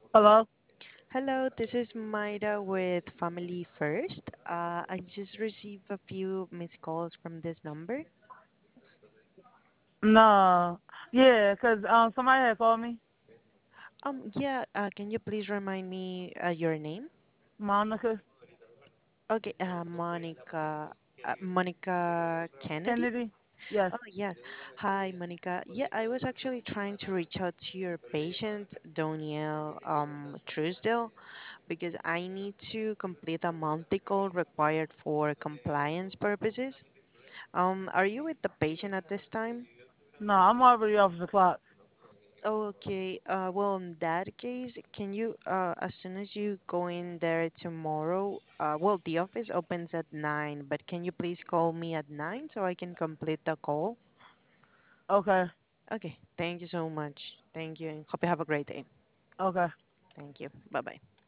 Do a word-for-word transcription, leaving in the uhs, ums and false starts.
Hello? Hello, this is Mayra with Family First. Uh, I just received a few missed calls from this number. No. Yeah, 'cause um somebody had called me. Um, yeah, uh, can you please remind me uh, your name? Monica Okay, uh, Monica, uh, Monica Kennedy? Kennedy. Yes. Oh, yes. Hi, Monica. Yeah, I was actually trying to reach out to your patient, Danielle um, Truesdale, because I need to complete a monthly call required for compliance purposes. Um, are you with the patient at this time? No, I'm already off the clock. Okay. Uh, well, in that case, can you, uh, as soon as you go in there tomorrow, uh, well, the office opens at nine, but can you please call me at nine so I can complete the call? Okay. Okay. Thank you so much. Thank you, and hope you have a great day. Okay. Thank you. Bye bye.